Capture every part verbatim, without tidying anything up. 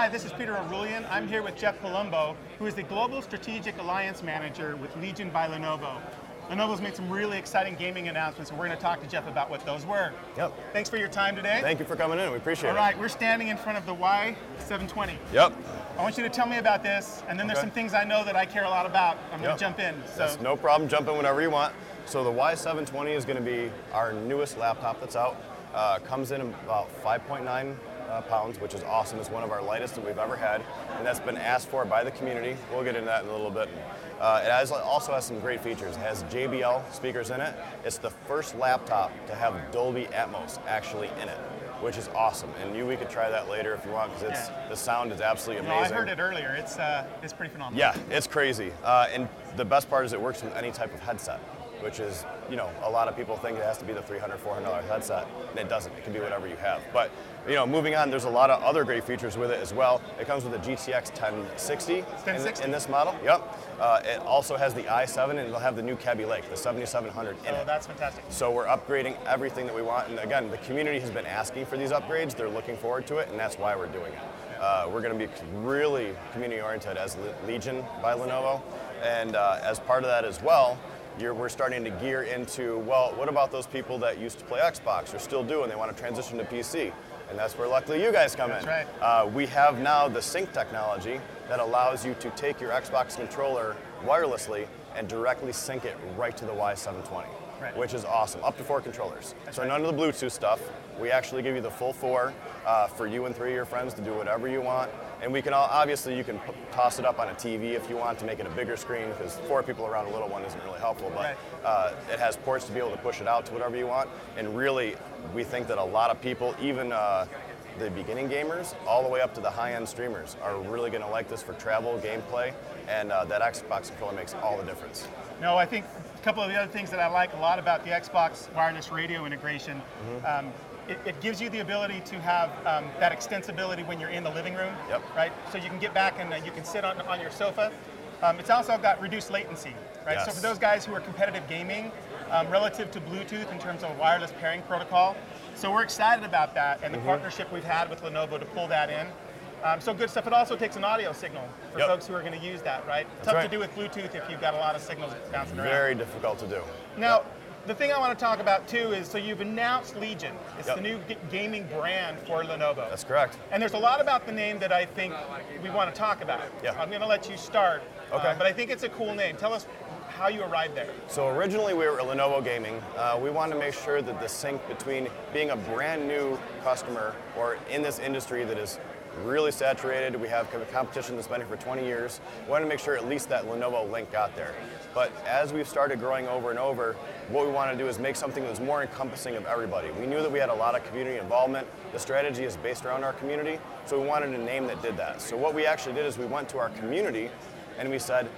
Hi, this is Peter O'Rulian. I'm here with Jeff Palumbo, who is the Global Strategic Alliance Manager with Legion by Lenovo. Lenovo's made some really exciting gaming announcements, and we're going to talk to Jeff about what those were. Yep. Thanks for your time today. Thank you for coming in. We appreciate All it. All right, we're standing in front of the Y seven twenty. Yep. I want you to tell me about this, and then there's Okay. some things I know that I care a lot about. I'm going Yep. to jump in. So. That's no problem. Jump in whenever you want. So the Y seven twenty is going to be our newest laptop that's out. Uh, comes in about five point nine uh, pounds, which is awesome. It's one of our lightest that we've ever had, and that's been asked for by the community. We'll get into that in a little bit. Uh, it has, also has some great features. It has J B L speakers in it. It's the first laptop to have Dolby Atmos actually in it, which is awesome. And you, we could try that later if you want, because it's Yeah. the sound is absolutely No, I amazing. heard it earlier. It's uh, it's pretty phenomenal. Yeah, it's crazy. Uh, and the best part is it works with any type of headset, which is, you know, a lot of people think it has to be the three hundred, four hundred dollar headset, and it doesn't. It can be whatever you have. But, you know, moving on, there's a lot of other great features with it as well. It comes with a G T X ten sixty, ten sixty? In, in this model. Yep. Uh, it also has the i seven, and it'll have the new Kaby Lake, the seventy-seven hundred in Oh, it. that's fantastic. So we're upgrading everything that we want. And again, the community has been asking for these upgrades. They're looking forward to it, and that's why we're doing it. Uh, we're going to be really community-oriented as Le- Legion by Lenovo. And uh, as part of that as well, You're, we're starting to gear into, well, what about those people that used to play Xbox or still do and they want to transition to P C? And that's where luckily you guys come That's in. right. Uh, we have now the sync technology that allows you to take your Xbox controller wirelessly and directly sync it right to the Y seven twenty, Right. which is awesome. Up to four controllers. That's so right. none of the Bluetooth stuff. We actually give you the full four uh, for you and three of your friends to do whatever you want. And we can all, obviously you can p- toss it up on a T V if you want to make it a bigger screen, because four people around a little one isn't really helpful, but Right. uh, it has ports to be able to push it out to whatever you want. And really, we think that a lot of people, even uh, the beginning gamers, all the way up to the high-end streamers, are really going to like this for travel, gameplay, and uh, that Xbox controller makes all the difference. No, I think a couple of the other things that I like a lot about the Xbox wireless radio integration, Mm-hmm. um, it, it gives you the ability to have um, that extensibility when you're in the living room, Yep. right? So you can get back and uh, you can sit on, on your sofa. Um, it's also got reduced latency, right? So Yes. for those guys who are competitive gaming, um, relative to Bluetooth in terms of wireless pairing protocol, so we're excited about that and the Mm-hmm. partnership we've had with Lenovo to pull that in. Um, so good stuff. It also takes an audio signal for Yep. folks who are going to use that, right? Tough right. to do with Bluetooth if you've got a lot of signals bouncing around. Very difficult to do. Now, the thing I want to talk about too is, so you've announced Legion. It's Yep. the new g- gaming brand for Lenovo. That's correct. And there's a lot about the name that I think we want to talk about. Yeah. I'm going to let you start. Okay. uh, but I think it's a cool name. Tell us how you arrived there. So originally we were Lenovo Gaming. Uh, we wanted to make sure that the sync between being a brand new customer or in this industry that is really saturated, we have co- competition that's been here for twenty years, we wanted to make sure at least that Lenovo link got there. But as we've started growing over and over, what we want to do is make something that's more encompassing of everybody. We knew that we had a lot of community involvement. The strategy is based around our community, so we wanted a name that did that. So what we actually did is we went to our community and we said,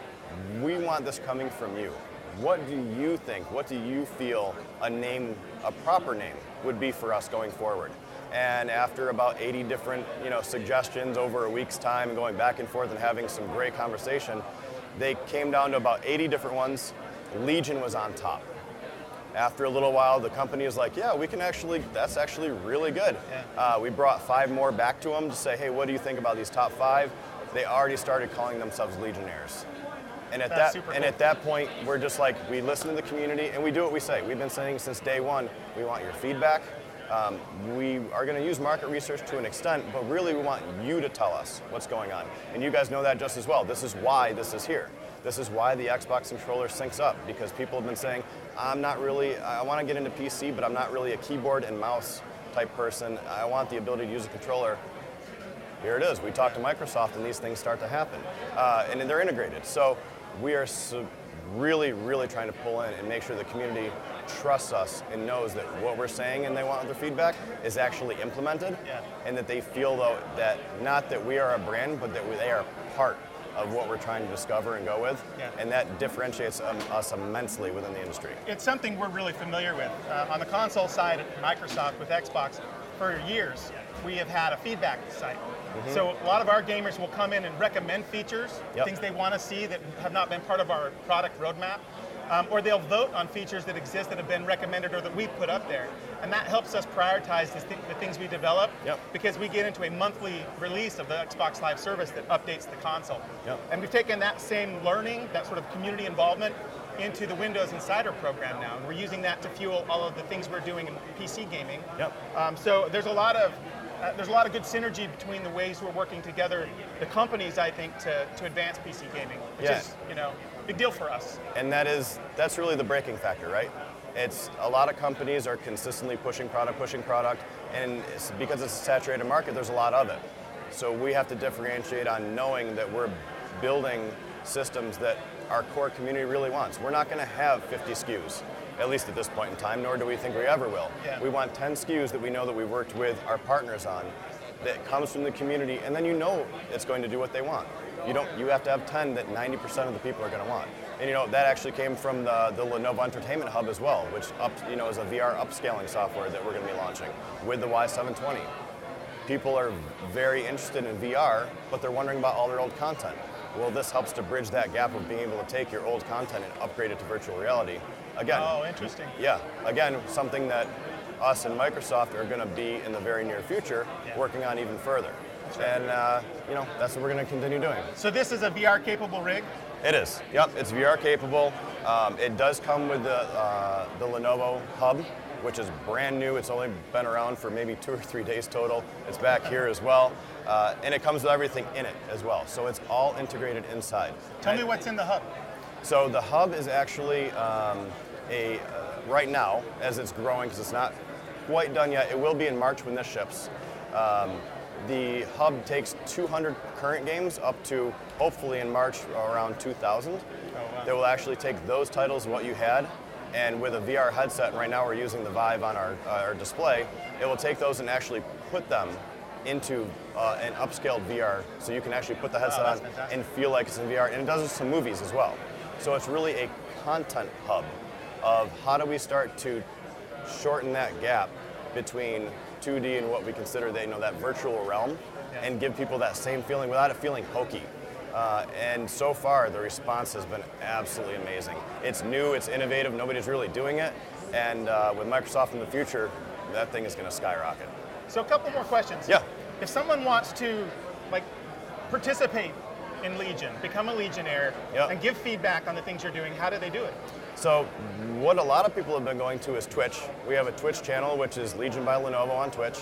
we want this coming from you. What do you think? What do you feel a name, a proper name, would be for us going forward? And after about eighty different, you know, suggestions over a week's time and going back and forth and having some great conversation, they came down to about eighty different ones. Legion was on top. After a little while, the company is like, yeah, we can actually, that's actually really good. Yeah. Uh, we brought five more back to them to say, hey, what do you think about these top five? They already started calling themselves Legionnaires. And at That's that super and cool. at that point, we're just like, we listen to the community and we do what we say. We've been saying since day one, we want your feedback. Um, we are going to use market research to an extent, but really we want you to tell us what's going on. And you guys know that just as well. This is why this is here. This is why the Xbox controller syncs up, because people have been saying, I'm not really, I want to get into P C, but I'm not really a keyboard and mouse type person. I want the ability to use a controller. Here it is. We talk to Microsoft and these things start to happen. Uh, and they're integrated. So we are so really, really trying to pull in and make sure the community trusts us and knows that what we're saying and they want their feedback is actually implemented. Yeah. And that they feel, though, that not that we are a brand, but that we, they are part of what we're trying to discover and go with. Yeah. And that differentiates um, us immensely within the industry. It's something we're really familiar with. Uh, on the console side at Microsoft with Xbox, for years, we have had a feedback site. Mm-hmm. So a lot of our gamers will come in and recommend features, Yep. things they want to see that have not been part of our product roadmap. Um, or they'll vote on features that exist that have been recommended or that we put up there. And that helps us prioritize the, th the things we develop Yep. because we get into a monthly release of the Xbox Live service that updates the console. Yep. And we've taken that same learning, that sort of community involvement, into the Windows Insider program now. And we're using that to fuel all of the things we're doing in P C gaming. Yep. Um, so there's a lot of Uh, there's a lot of good synergy between the ways we're working together, the companies, I think, to, to advance P C gaming, which Yeah. is, you know, big deal for us. And that is, that's really the breaking factor, right? It's a lot of companies are consistently pushing product, pushing product, and it's, because it's a saturated market, there's a lot of it. So we have to differentiate on knowing that we're building systems that our core community really wants. We're not going to have fifty S K Us, at least at this point in time, nor do we think we ever will. Yeah. We want ten S K Us that we know that we worked with our partners on, that comes from the community, and then you know it's going to do what they want. You don't. You have to have ten that ninety percent of the people are going to want. And you know that actually came from the, the Lenovo Entertainment Hub as well, which up, you know is a V R upscaling software that we're going to be launching with the Y seven twenty. People are very interested in V R, but they're wondering about all their old content. Well, this helps to bridge that gap of being able to take your old content and upgrade it to virtual reality. Again, Oh, interesting. yeah, again, something that us and Microsoft are going to be in the very near future Yeah. working on even further. And, uh, you know, that's what we're going to continue doing. So this is a V R capable rig? It is. Yep, it's V R capable. Um, it does come with the, uh, the Lenovo Hub, which is brand new. It's only been around for maybe two or three days total. It's back here as well. Uh, and it comes with everything in it as well. So it's all integrated inside. Tell And- me what's in the hub. So the hub is actually um, a, uh, right now, as it's growing, because it's not quite done yet, it will be in March when this ships. Um, the hub takes two hundred current games up to, hopefully in March, around two thousand. Oh, wow. That will actually take those titles, what you had, and with a V R headset, and right now we're using the Vive on our, uh, our display, it will take those and actually put them into uh, an upscaled V R, so you can actually put the headset that's on fantastic. and feel like it's in V R, and it does some movies as well. So it's really a content hub of how do we start to shorten that gap between two D and what we consider that, you know, that virtual realm, Yeah. and give people that same feeling without it feeling hokey. Uh, and so far, the response has been absolutely amazing. It's new, it's innovative, nobody's really doing it, and uh, with Microsoft in the future, that thing is going to skyrocket. So a couple more questions. Yeah. If someone wants to like participate in Legion, become a Legionnaire, Yeah. and give feedback on the things you're doing, how do they do it? So what a lot of people have been going to is Twitch. We have a Twitch channel, which is Legion by Lenovo on Twitch.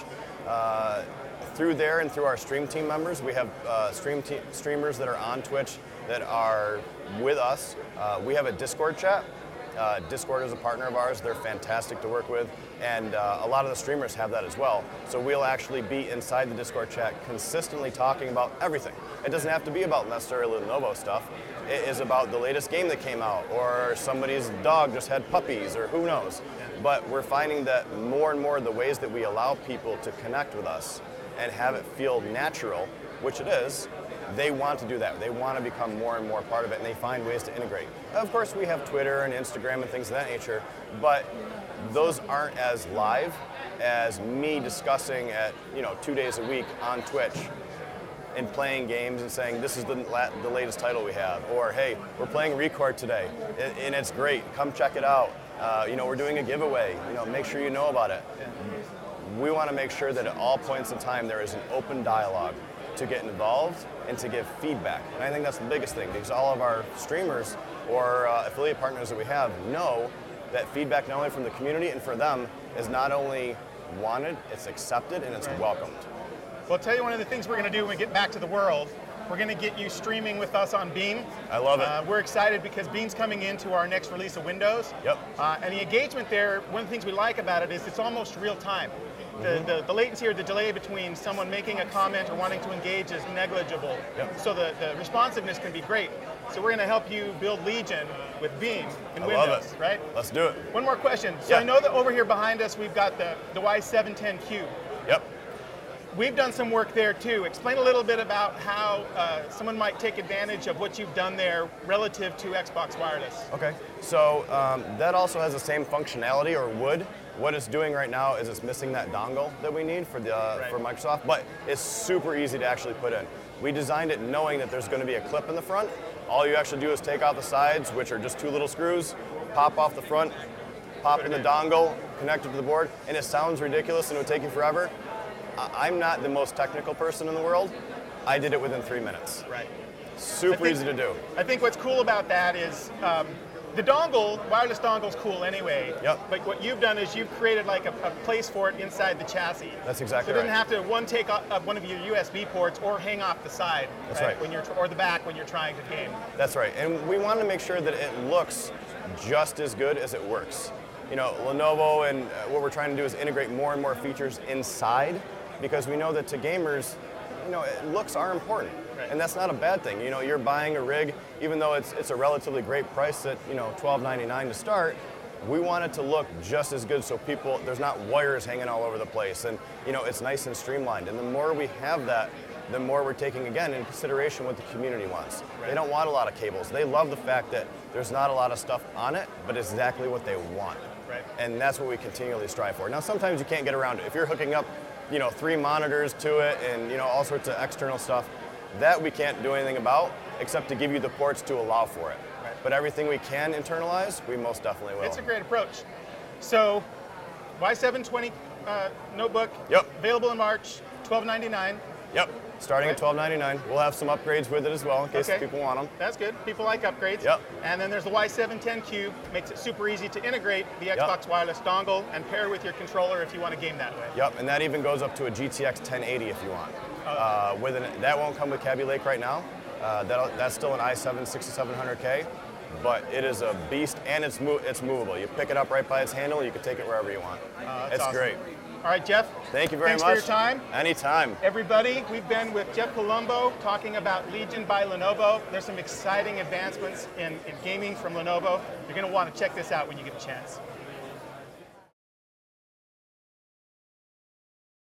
Uh, through there and through our stream team members, we have uh, stream te- streamers that are on Twitch that are with us. Uh, we have a Discord chat. Uh, Discord is a partner of ours. They're fantastic to work with, and uh, a lot of the streamers have that as well. So we'll actually be inside the Discord chat consistently talking about everything. It doesn't have to be about necessarily Lenovo stuff. It is about the latest game that came out, or somebody's dog just had puppies, or who knows. But we're finding that more and more the ways that we allow people to connect with us and have it feel natural, which it is, they want to do that. They want to become more and more part of it, and they find ways to integrate. Of course, we have Twitter and Instagram and things of that nature, but those aren't as live as me discussing at, you know, two days a week on Twitch and playing games and saying, this is the, la- the latest title we have, or hey, we're playing Record today, and, and it's great, come check it out. Uh, you know, we're doing a giveaway, you know, make sure you know about it. We want to make sure that at all points in time there is an open dialogue to get involved and to give feedback. And I think that's the biggest thing, because all of our streamers or uh, affiliate partners that we have know that feedback not only from the community and for them is not only wanted, it's accepted and it's welcomed. Well, I'll tell you one of the things we're going to do when we get back to the world. We're going to get you streaming with us on Beam. I love it. Uh, we're excited because Beam's coming into our next release of Windows. Yep. Uh, and the engagement there, one of the things we like about it is it's almost real time. The, the, the latency or the delay between someone making a comment or wanting to engage is negligible. Yep. So the, the responsiveness can be great. So we're going to help you build Legion with Beam in I Windows, love it. right? Let's do it. One more question. So Yeah. I know that over here behind us we've got the, the Y seven ten Q. Yep. We've done some work there too. Explain a little bit about how uh, someone might take advantage of what you've done there relative to Xbox Wireless. Okay, so um, that also has the same functionality, or would. What it's doing right now is it's missing that dongle that we need for the uh, Right. for Microsoft, but it's super easy to actually put in. We designed it knowing that there's going to be a clip in the front. All you actually do is take out the sides, which are just two little screws, pop off the front, pop in the dongle, connect it to the board, and it sounds ridiculous and it would take you forever. I- I'm not the most technical person in the world. I did it within three minutes. Right. Super I think- easy to do. I think what's cool about that is um, the dongle, wireless dongle's cool anyway. Yep. But what you've done is you've created like a, a place for it inside the chassis. That's exactly So it doesn't right. have to one take up up one of your U S B ports or hang off the side. That's right. When you're tr- or the back when you're trying to game. That's right, and we want to make sure that it looks just as good as it works. You know, Lenovo and uh, what we're trying to do is integrate more and more features inside, because we know that to gamers, you know, it- looks are important, Right. and that's not a bad thing. You know, you're buying a rig, even though it's it's a relatively great price at you know twelve ninety-nine to start. We want it to look just as good, so people there's not wires hanging all over the place, and you know it's nice and streamlined. And the more we have that, the more we're taking again in consideration what the community wants. They don't want a lot of cables. They love the fact that there's not a lot of stuff on it, but it's exactly what they want. Right. And that's what we continually strive for. Now sometimes you can't get around it. If you're hooking up, you know, three monitors to it and you know all sorts of external stuff, that we can't do anything about except to give you the ports to allow for it. Right. But everything we can internalize, we most definitely will. It's a great approach. So, Y seven twenty uh, notebook. Yep. Available in March, twelve ninety-nine. Yep. Starting Right. at twelve ninety-nine. We'll have some upgrades with it as well in case Okay. people want them. That's good. People like upgrades. Yep. And then there's the Y seven ten Q. Makes it super easy to integrate the Xbox wireless dongle and pair with your controller if you want to game that way. Yep, and that even goes up to a G T X ten eighty if you want. Uh, with an, that won't come with Kaby Lake right now. Uh, that'll, that's still an i seven sixty-seven hundred K, but it is a beast and it's mo- it's movable. You pick it up right by its handle, you can take it wherever you want. Uh, that's it's awesome. great. All right, Jeff. Thank you very Thanks much. for your time. Anytime. Everybody, we've been with Jeff Palumbo talking about Legion by Lenovo. There's some exciting advancements in, in gaming from Lenovo. You're going to want to check this out when you get a chance.